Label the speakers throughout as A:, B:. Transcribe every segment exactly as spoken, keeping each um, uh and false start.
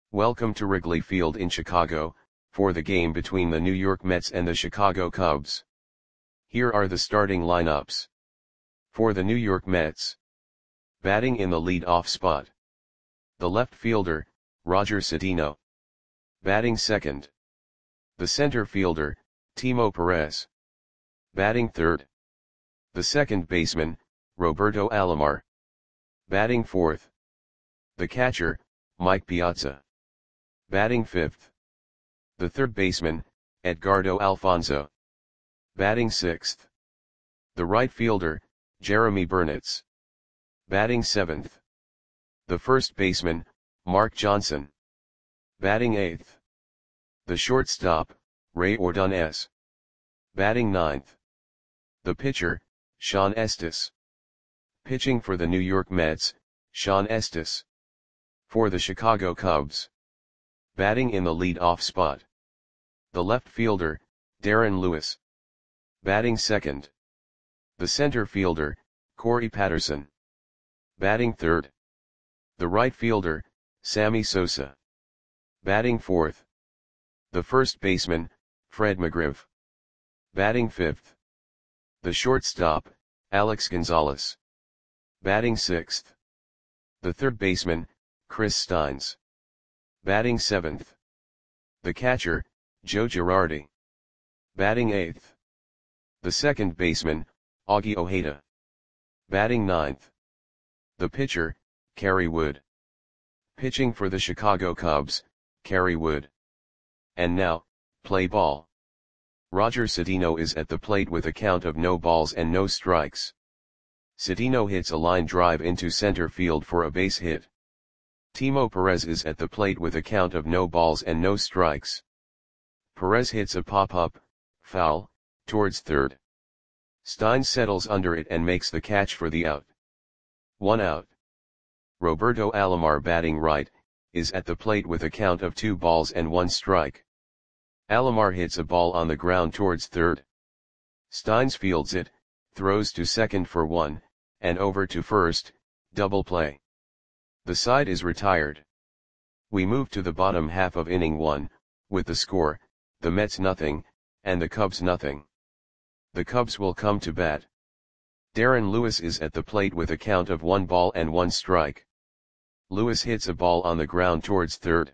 A: Welcome to Wrigley Field in Chicago, for the game between the New York Mets and the Chicago Cubs. Here are the starting lineups. For the New York Mets. Batting in the lead-off spot. The left fielder, Roger Cedeno. Batting second. The center fielder, Timo Perez. Batting third. The second baseman, Roberto Alomar. Batting fourth. The catcher, Mike Piazza. Batting fifth. The third baseman, Edgardo Alfonzo. Batting sixth. The right fielder, Jeremy Burnitz. Batting seventh. The first baseman, Mark Johnson. Batting eighth. The shortstop, Ray Ordonez. Batting ninth. The pitcher, Sean Estes. Pitching for the New York Mets, Sean Estes. For the Chicago Cubs. Batting in the lead-off spot. The left fielder, Darren Lewis. Batting second. The center fielder, Corey Patterson. Batting third. The right fielder, Sammy Sosa. Batting fourth. The first baseman, Fred McGriff. Batting fifth. The shortstop, Alex Gonzalez. Batting sixth. The third baseman, Chris Steins. Batting seventh. The catcher, Joe Girardi. Batting eighth. The second baseman, Augie Ojeda. Batting ninth. The pitcher, Kerry Wood. Pitching for the Chicago Cubs, Kerry Wood. And now, play ball. Roger Cedeno is at the plate with a count of no balls and no strikes. Cedeno hits a line drive into center field for a base hit. Timo Perez is at the plate with a count of no balls and no strikes. Perez hits a pop-up, foul, towards third. Steins settles under it and makes the catch for the out. One out. Roberto Alomar, batting right, is at the plate with a count of two balls and one strike. Alomar hits a ball on the ground towards third. Steins fields it, throws to second for one, and over to first, double play. The side is retired. We move to the bottom half of inning one, with the score, the Mets nothing, and the Cubs nothing. The Cubs will come to bat. Darren Lewis is at the plate with a count of one ball and one strike. Lewis hits a ball on the ground towards third.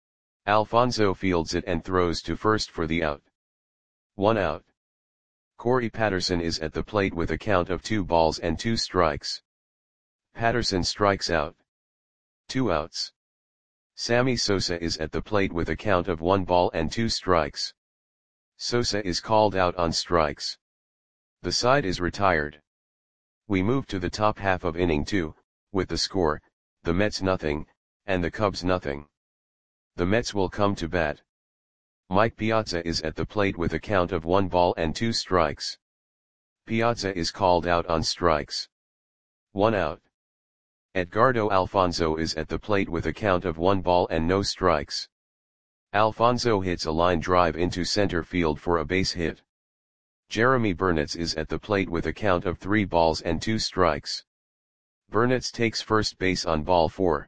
A: Alfonzo fields it and throws to first for the out. One out. Corey Patterson is at the plate with a count of two balls and two strikes. Patterson strikes out. Two outs. Sammy Sosa is at the plate with a count of one ball and two strikes. Sosa is called out on strikes. The side is retired. We move to the top half of inning two, with the score, the Mets nothing, and the Cubs nothing. The Mets will come to bat. Mike Piazza is at the plate with a count of one ball and two strikes. Piazza is called out on strikes. One out. Edgardo Alfonzo is at the plate with a count of one ball and no strikes. Alfonzo hits a line drive into center field for a base hit. Jeremy Burnitz is at the plate with a count of three balls and two strikes. Burnitz takes first base on ball four.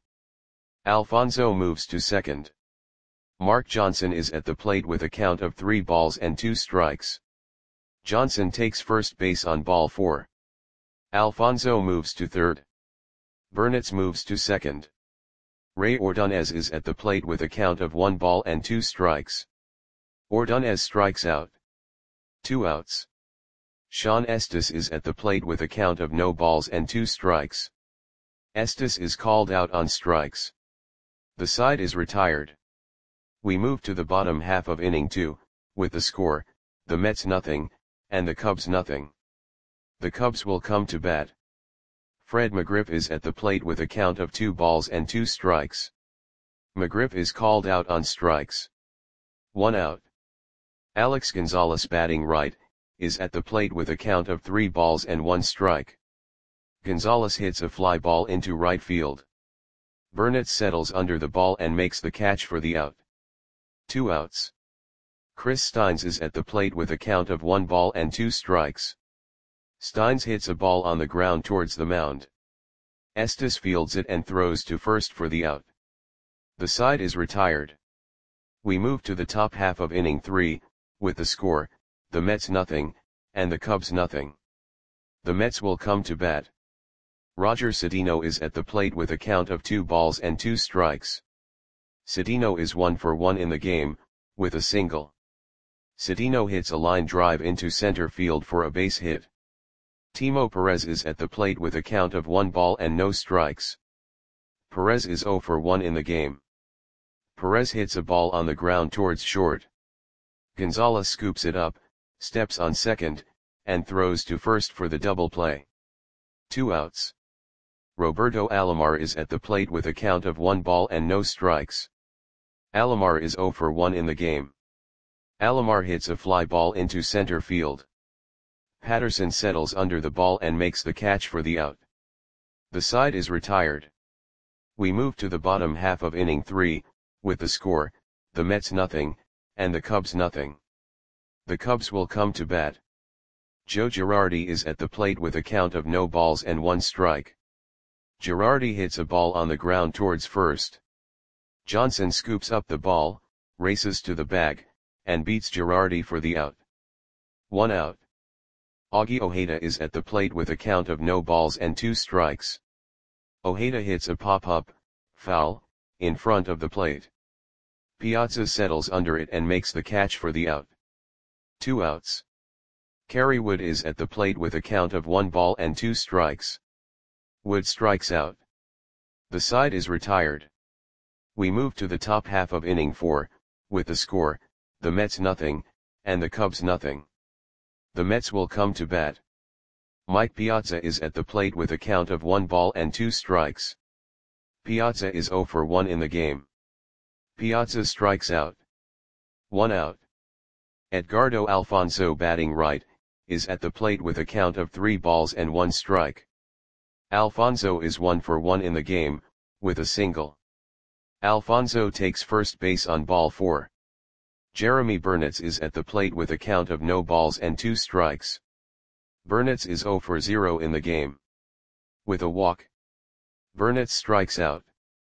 A: Alfonzo moves to second. Mark Johnson is at the plate with a count of three balls and two strikes. Johnson takes first base on ball four. Alfonzo moves to third. Burnitz moves to second. Ray Ordonez is at the plate with a count of one ball and two strikes. Ordonez strikes out. Two outs. Sean Estes is at the plate with a count of no balls and two strikes. Estes is called out on strikes. The side is retired. We move to the bottom half of inning two, with the score, the Mets nothing, and the Cubs nothing. The Cubs will come to bat. Fred McGriff is at the plate with a count of two balls and two strikes. McGriff is called out on strikes. One out. Alex Gonzalez, batting right, is at the plate with a count of three balls and one strike. Gonzalez hits a fly ball into right field. Burnitz settles under the ball and makes the catch for the out. Two outs. Chris Steins is at the plate with a count of one ball and two strikes. Steins hits a ball on the ground towards the mound. Estes fields it and throws to first for the out. The side is retired. We move to the top half of inning three, with the score, the Mets nothing, and the Cubs nothing. The Mets will come to bat. Roger Cedeno is at the plate with a count of two balls and two strikes. Cedeno is one for one in the game, with a single. Cedeno hits a line drive into center field for a base hit. Timo Perez is at the plate with a count of one ball and no strikes. Perez is zero for one in the game. Perez hits a ball on the ground towards short. Gonzalez scoops it up, steps on second, and throws to first for the double play. Two outs. Roberto Alomar is at the plate with a count of one ball and no strikes. Alomar is zero for one in the game. Alomar hits a fly ball into center field. Patterson settles under the ball and makes the catch for the out. The side is retired. We move to the bottom half of inning three, with the score, the Mets nothing, and the Cubs nothing. The Cubs will come to bat. Joe Girardi is at the plate with a count of no balls and one strike. Girardi hits a ball on the ground towards first. Johnson scoops up the ball, races to the bag, and beats Girardi for the out. One out. Augie Ojeda is at the plate with a count of no balls and two strikes. Ojeda hits a pop-up, foul, in front of the plate. Piazza settles under it and makes the catch for the out. Two outs. Kerry Wood is at the plate with a count of one ball and two strikes. Wood strikes out. The side is retired. We move to the top half of inning four, with the score, the Mets nothing, and the Cubs nothing. The Mets will come to bat. Mike Piazza is at the plate with a count of one ball and two strikes. Piazza is zero for one in the game. Piazza strikes out. One out. Edgardo Alfonso, batting right, is at the plate with a count of three balls and one strike. Alfonso is one for one in the game, with a single. Alfonso takes first base on ball four. Jeremy Burnitz is at the plate with a count of no balls and two strikes. Burnitz is zero for zero in the game. With a walk. Burnitz strikes out.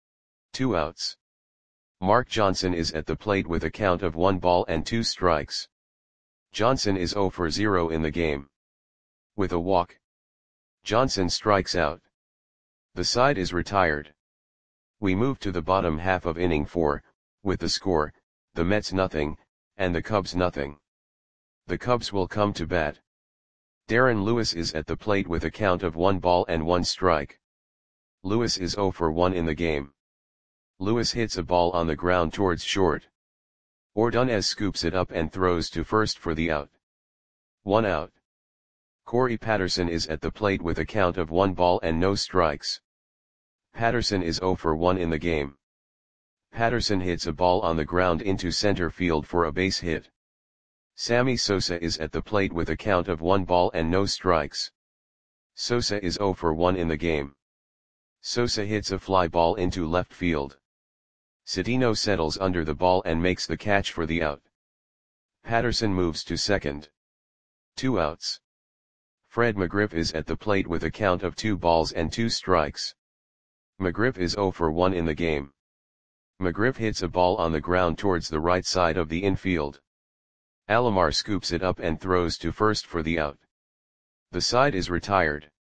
A: Two outs. Mark Johnson is at the plate with a count of one ball and two strikes. Johnson is zero for zero in the game. With a walk. Johnson strikes out. The side is retired. We move to the bottom half of inning four, with the score, the Mets nothing, and the Cubs nothing. The Cubs will come to bat. Darren Lewis is at the plate with a count of one ball and one strike. Lewis is zero for one in the game. Lewis hits a ball on the ground towards short. Ordonez scoops it up and throws to first for the out. One out. Corey Patterson is at the plate with a count of one ball and no strikes. Patterson is zero for one in the game. Patterson hits a ball on the ground into center field for a base hit. Sammy Sosa is at the plate with a count of one ball and no strikes. Sosa is zero for one in the game. Sosa hits a fly ball into left field. Cedeno settles under the ball and makes the catch for the out. Patterson moves to second. Two outs. Fred McGriff is at the plate with a count of two balls and two strikes. McGriff is zero for one in the game. McGriff hits a ball on the ground towards the right side of the infield. Alomar scoops it up and throws to first for the out. The side is retired.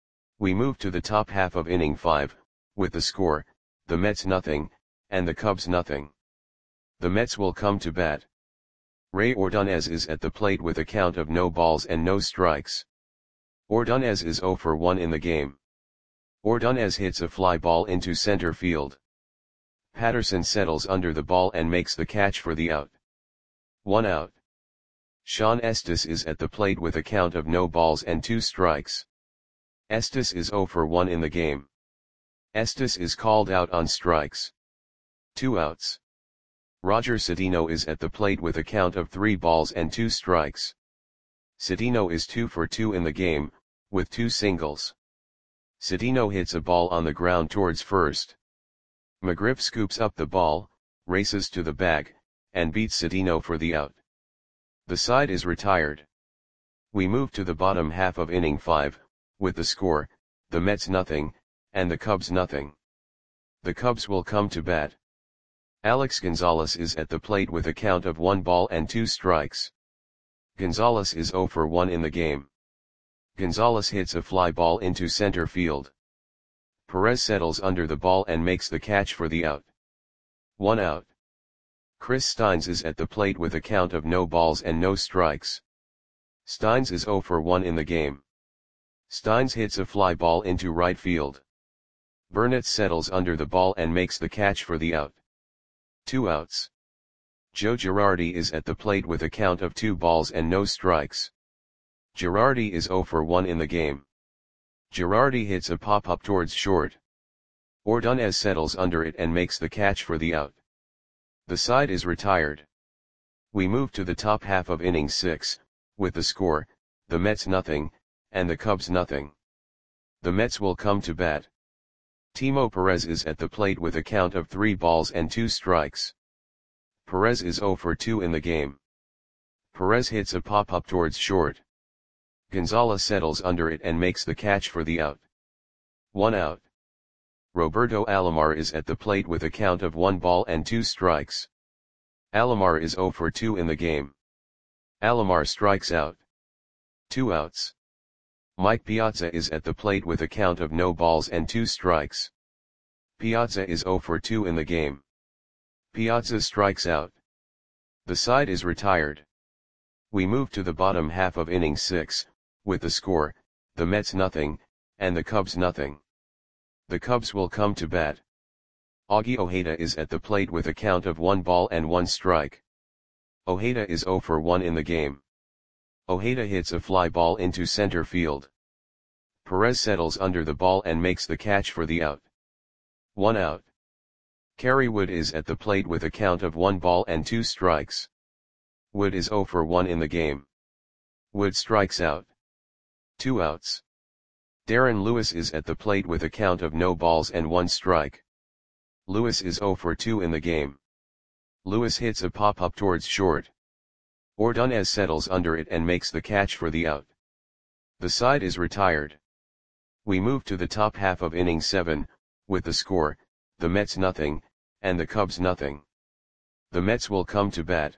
A: We move to the top half of inning five, with the score, the Mets nothing, and the Cubs nothing. The Mets will come to bat. Ray Ordonez is at the plate with a count of no balls and no strikes. Ordonez is zero for one in the game. Ordonez hits a fly ball into center field. Patterson settles under the ball and makes the catch for the out. One out. Sean Estes is at the plate with a count of no balls and two strikes. Estes is zero for one in the game. Estes is called out on strikes. Two outs. Roger Cedeno is at the plate with a count of three balls and two strikes. Cedeno is two for two in the game, with two singles. Cedeno hits a ball on the ground towards first. McGriff scoops up the ball, races to the bag, and beats Cedeno for the out. The side is retired. We move to the bottom half of inning five, with the score, the Mets nothing, and the Cubs nothing. The Cubs will come to bat. Alex Gonzalez is at the plate with a count of one ball and two strikes. Gonzalez is zero for one in the game. Gonzalez hits a fly ball into center field. Perez settles under the ball and makes the catch for the out. One out. Chris Steins is at the plate with a count of no balls and no strikes. Steins is zero for one in the game. Steins hits a fly ball into right field. Burnett settles under the ball and makes the catch for the out. Two outs. Joe Girardi is at the plate with a count of two balls and no strikes. Girardi is zero for one in the game. Girardi hits a pop-up towards short. Ordonez settles under it and makes the catch for the out. The side is retired. We move to the top half of inning six, with the score, the Mets nothing, and the Cubs nothing. The Mets will come to bat. Timo Perez is at the plate with a count of three balls and two strikes. Perez is zero for two in the game. Perez hits a pop-up towards short. Gonzalez settles under it and makes the catch for the out. One out. Roberto Alomar is at the plate with a count of one ball and two strikes. Alomar is zero for two in the game. Alomar strikes out. Two outs. Mike Piazza is at the plate with a count of no balls and two strikes. Piazza is zero for two in the game. Piazza strikes out. The side is retired. We move to the bottom half of inning six, with the score, the Mets nothing, and the Cubs nothing. The Cubs will come to bat. Augie Ojeda is at the plate with a count of one ball and one strike. Ojeda is zero for one in the game. Ojeda hits a fly ball into center field. Perez settles under the ball and makes the catch for the out. One out. Kerry Wood is at the plate with a count of one ball and two strikes. Wood is zero for one in the game. Wood strikes out. Two outs. Darren Lewis is at the plate with a count of no balls and one strike. Lewis is zero for two in the game. Lewis hits a pop-up towards short. Ordonez settles under it and makes the catch for the out. The side is retired. We move to the top half of inning seven, with the score, the Mets nothing, and the Cubs nothing. The Mets will come to bat.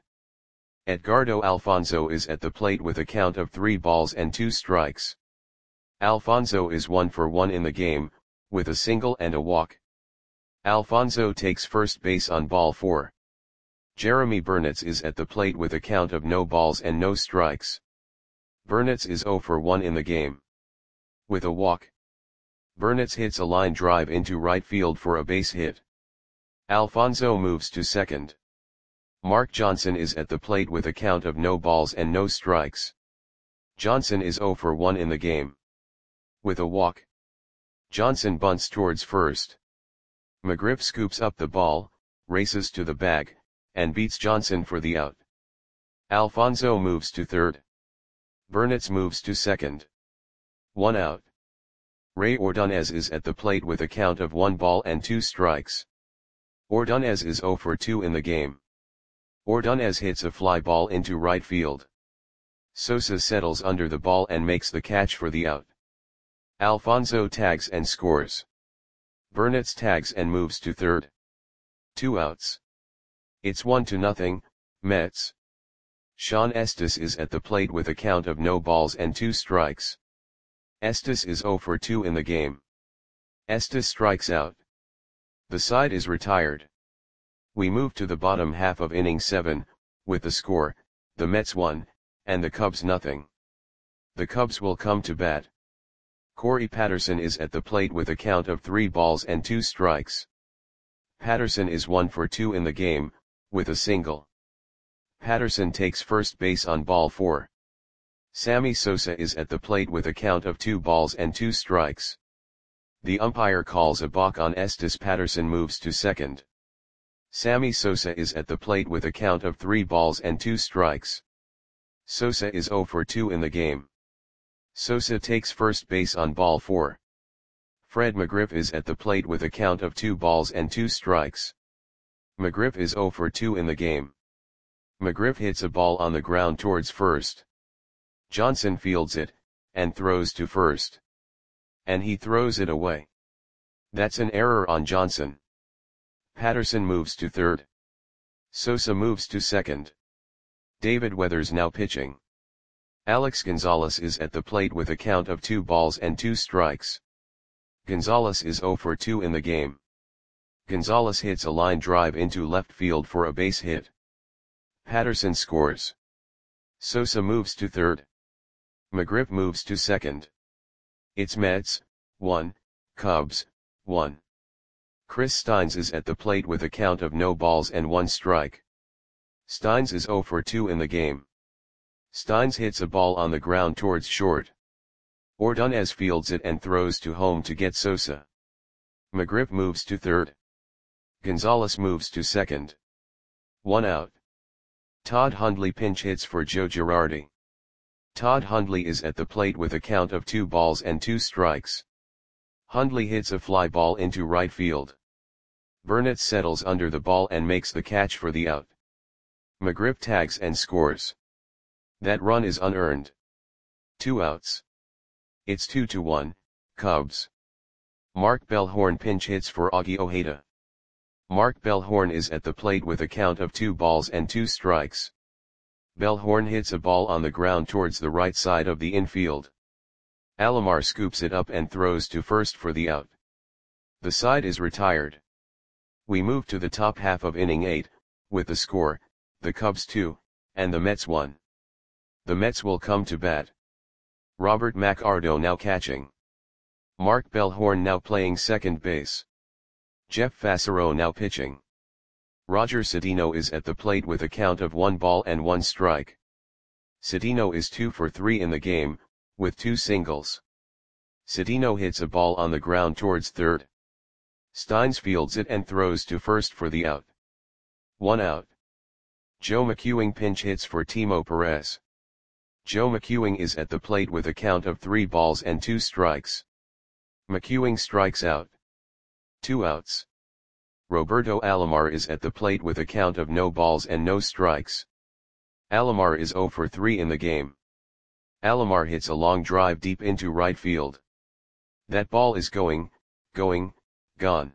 A: Edgardo Alfonzo is at the plate with a count of three balls and two strikes. Alfonzo is one for one in the game, with a single and a walk. Alfonzo takes first base on ball four. Jeremy Burnitz is at the plate with a count of no balls and no strikes. Burnitz is zero for one in the game. With a walk. Burnitz hits a line drive into right field for a base hit. Alfonzo moves to second. Mark Johnson is at the plate with a count of no balls and no strikes. Johnson is zero for one in the game. With a walk. Johnson bunts towards first. McGriff scoops up the ball, races to the bag, and beats Johnson for the out. Alfonzo moves to third. Burnitz moves to second. One out. Ray Ordonez is at the plate with a count of one ball and two strikes. Ordonez is zero for two in the game. Ordonez hits a fly ball into right field. Sosa settles under the ball and makes the catch for the out. Alfonzo tags and scores. Burnitz tags and moves to third. Two outs. It's one to nothing, Mets. Sean Estes is at the plate with a count of no balls and two strikes. Estes is zero for two in the game. Estes strikes out. The side is retired. We move to the bottom half of inning seven, with the score, the Mets one, and the Cubs nothing. The Cubs will come to bat. Corey Patterson is at the plate with a count of three balls and two strikes. Patterson is one for two in the game, with a single. Patterson takes first base on ball four. Sammy Sosa is at the plate with a count of two balls and two strikes. The umpire calls a balk on Estes. Patterson moves to second. Sammy Sosa is at the plate with a count of three balls and two strikes. Sosa is zero for two in the game. Sosa takes first base on ball four. Fred McGriff is at the plate with a count of two balls and two strikes. McGriff is zero for two in the game. McGriff hits a ball on the ground towards first. Johnson fields it, and throws to first. And he throws it away. That's an error on Johnson. Patterson moves to third. Sosa moves to second. David Weathers now pitching. Alex Gonzalez is at the plate with a count of two balls and two strikes. Gonzalez is zero for two in the game. Gonzalez hits a line drive into left field for a base hit. Patterson scores. Sosa moves to third. McGriff moves to second. It's Mets, one, Cubs, one. Chris Steins is at the plate with a count of no balls and one strike. Steins is zero for two in the game. Steins hits a ball on the ground towards short. Ordonez fields it and throws to home to get Sosa. McGriff moves to third. Gonzalez moves to second. One out. Todd Hundley pinch hits for Joe Girardi. Todd Hundley is at the plate with a count of two balls and two strikes. Hundley hits a fly ball into right field. Burnett settles under the ball and makes the catch for the out. McGriff tags and scores. That run is unearned. Two outs. It's two to one, Cubs. Mark Bellhorn pinch hits for Augie Ojeda. Mark Bellhorn is at the plate with a count of two balls and two strikes. Bellhorn hits a ball on the ground towards the right side of the infield. Alomar scoops it up and throws to first for the out. The side is retired. We move to the top half of inning eight, with the score, the Cubs two, and the Mets one. The Mets will come to bat. Robert McArdo now catching. Mark Bellhorn now playing second base. Jeff Fassero now pitching. Roger Cedeno is at the plate with a count of one ball and one strike. Cedeno is two for three in the game, with two singles. Cedeno hits a ball on the ground towards third. Steins fields it and throws to first for the out. One out. Joe McEwing pinch hits for Timo Perez. Joe McEwing is at the plate with a count of three balls and two strikes. McEwing strikes out. Two outs. Roberto Alomar is at the plate with a count of no balls and no strikes. Alomar is zero for three in the game. Alomar hits a long drive deep into right field. That ball is going, going, gone.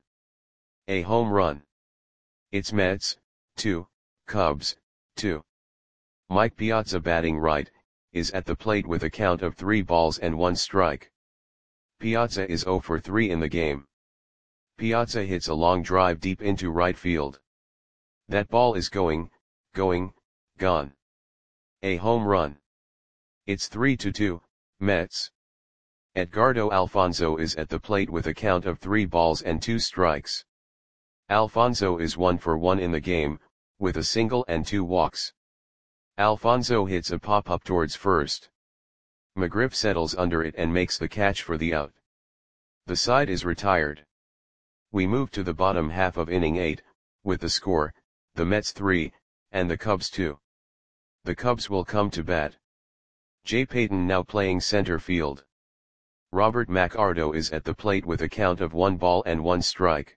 A: A home run. It's Mets, two, Cubs, two. Mike Piazza batting right, is at the plate with a count of three balls and one strike. Piazza is zero for three in the game. Piazza hits a long drive deep into right field. That ball is going, going, gone. A home run. It's three to two, Mets. Edgardo Alfonzo is at the plate with a count of three balls and two strikes. Alfonzo is one for one in the game, with a single and two walks. Alfonzo hits a pop-up towards first. McGriff settles under it and makes the catch for the out. The side is retired. We move to the bottom half of inning eight, with the score, the Mets three, and the Cubs two. The Cubs will come to bat. Jay Payton now playing center field. Robert McArdo is at the plate with a count of one ball and one strike.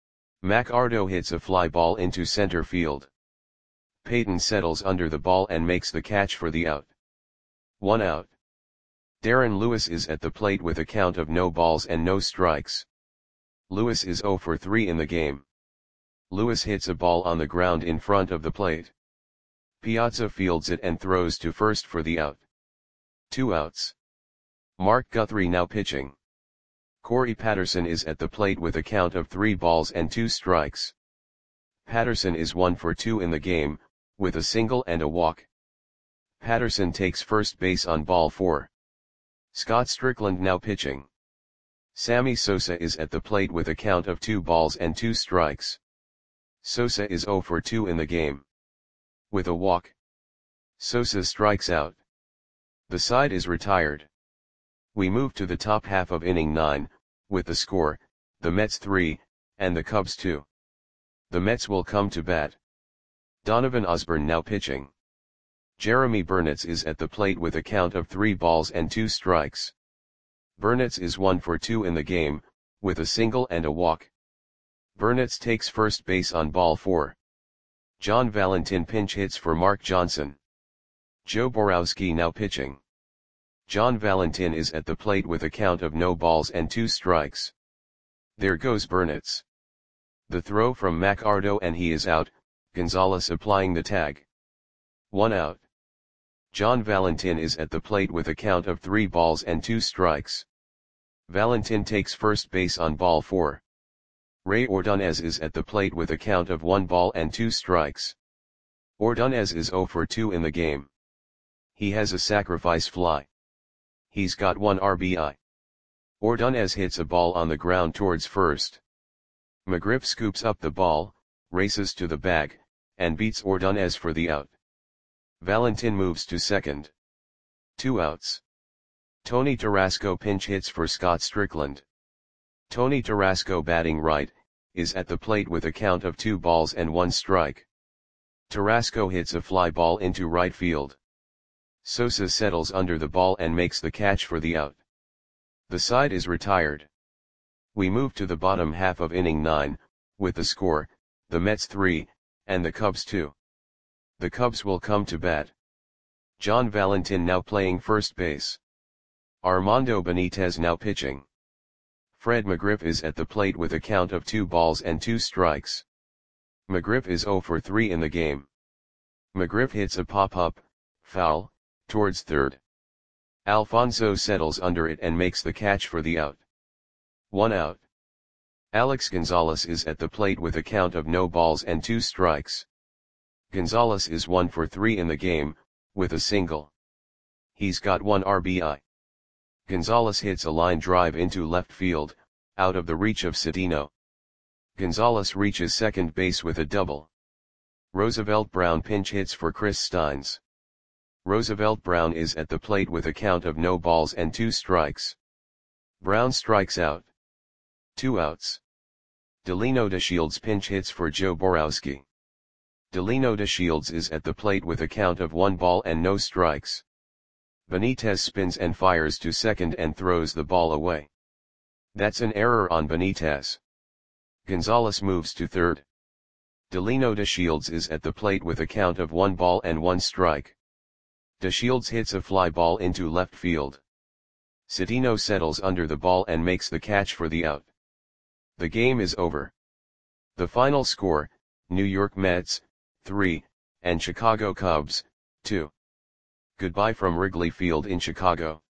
A: McArdo hits a fly ball into center field. Payton settles under the ball and makes the catch for the out. One out. Darren Lewis is at the plate with a count of no balls and no strikes. Lewis is zero for three in the game. Lewis hits a ball on the ground in front of the plate. Piazza fields it and throws to first for the out. Two outs. Mark Guthrie now pitching. Corey Patterson is at the plate with a count of three balls and two strikes. Patterson is one for two in the game, with a single and a walk. Patterson takes first base on ball four. Scott Strickland now pitching. Sammy Sosa is at the plate with a count of two balls and two strikes. Sosa is zero for two in the game. With a walk. Sosa strikes out. The side is retired. We move to the top half of inning nine, with the score, the Mets three, and the Cubs two. The Mets will come to bat. Donovan Osborne now pitching. Jeremy Burnitz is at the plate with a count of three balls and two strikes. Burnitz is one for two in the game, with a single and a walk. Burnitz takes first base on ball four. John Valentin pinch hits for Mark Johnson. Joe Borowski now pitching. John Valentin is at the plate with a count of no balls and two strikes. There goes Burnitz. The throw from McArdo and he is out, Gonzalez applying the tag. One out. John Valentin is at the plate with a count of three balls and two strikes. Valentin takes first base on ball four. Ray Ordonez is at the plate with a count of one ball and two strikes. Ordonez is zero for two in the game. He has a sacrifice fly. He's got one R B I. Ordonez hits a ball on the ground towards first. McGriff scoops up the ball, races to the bag, and beats Ordonez for the out. Valentin moves to second. Two outs. Tony Tarasco pinch hits for Scott Strickland. Tony Tarasco, batting right, is at the plate with a count of two balls and one strike. Tarasco hits a fly ball into right field. Sosa settles under the ball and makes the catch for the out. The side is retired. We move to the bottom half of inning nine, with the score, the Mets three, and the Cubs two. The Cubs will come to bat. John Valentin now playing first base. Armando Benitez now pitching. Fred McGriff is at the plate with a count of two balls and two strikes. McGriff is zero for three in the game. McGriff hits a pop-up, foul, towards third. Alfonso settles under it and makes the catch for the out. One out. Alex Gonzalez is at the plate with a count of no balls and two strikes. Gonzalez is one for three in the game, with a single. He's got one R B I. Gonzalez hits a line drive into left field, out of the reach of Cedeno. Gonzalez reaches second base with a double. Roosevelt Brown pinch hits for Chris Steins. Roosevelt Brown is at the plate with a count of no balls and two strikes. Brown strikes out. Two outs. Delino DeShields pinch hits for Joe Borowski. Delino DeShields is at the plate with a count of one ball and no strikes. Benitez spins and fires to second and throws the ball away. That's an error on Benitez. Gonzalez moves to third. Delino DeShields is at the plate with a count of one ball and one strike. DeShields hits a fly ball into left field. Cedeno settles under the ball and makes the catch for the out. The game is over. The final score, New York Mets, three, and Chicago Cubs, two. Goodbye from Wrigley Field in Chicago.